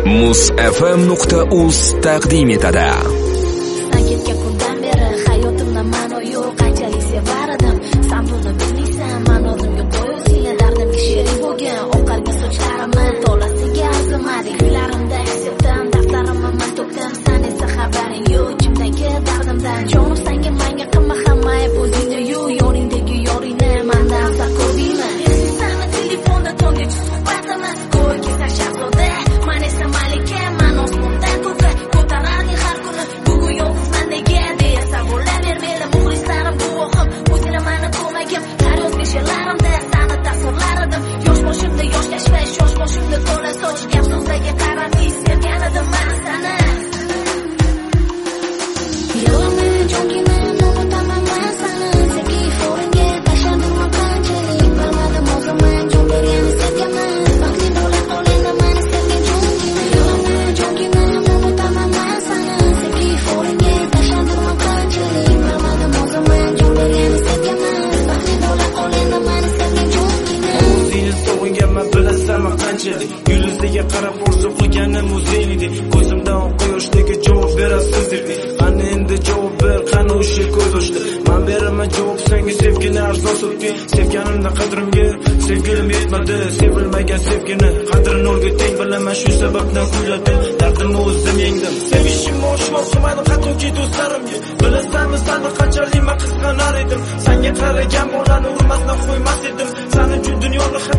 muzfm.uz taqdim etadi. Sen ketgan kundan beri hayotimda ma'no yo'q, qanchalik sevar edim. Sen buni bilmaysan, men o'zimga qo'yib seni dardimga sherik bo'lgan. Oqargan sochlarimni to'lasiga arzimadik. Kunlarimda hissetdim, dardlarimni men to'kdim. Sen esa xabaring yo'q, ichimdagi dardimdan. Jonim senga menga qilma hamma ayb o'zingda yo'q. Yoringdagi yoringni mendan afzal ko'rdingmi? Seni telefonda tongacha suhbatimiz qo'yga shahzoda. Men esa malika, men osmondan ko'kka ko'tararning har kuni. Bugun yolg'iz menga deya savollar meni muxlislarim guvohim. O'zinglar meni ko'magim, har yozga she'rlarimda seni tasvirlaridim. Yosh boshimda yosh tashvish, yosh boshimda to'la soch. Gap so'zlarga qaramay sevgan edim men seni. Yo'lni jongiman unutaman men seni. Seki foringa tashladim qanchalik bilmadim o'zimman jon bergani sevganman. Baxtli bo'la qo'lingda meni sevgan jongiman. Yo'lni jongiman unutaman men seni. Seki foringa tashladim qanchalik bilmadim o'zimman jon bergani sevganman. Baxtli bo'la qo'lingda meni sevgan jongiman. O'zingni sog'inganman bilasan qanchalik. Yulduzlarga qarab orzu qilganim o'zing eding. Ko'zimdan quyoshdagi javob berasizdir. Qani endi javob ber, qani o'sha ko'z ochdi. Men beraman javob senga sevgini arzon sotdi. Sevganimda qadrimga sevgilim yetmadi. Sevilmagan sevgini qadrini o'rgatang bilaman shu sababdan kuyladim. Dardimni o'zim yengdim. Sevishimni oshkor qilmadim hattoki do'stlarimga. Bilasanmi seni qanchalik men qizg'anar edim. Senga qaragan bolani urmasdan qo'ymas edim. Sen uchun dunyoni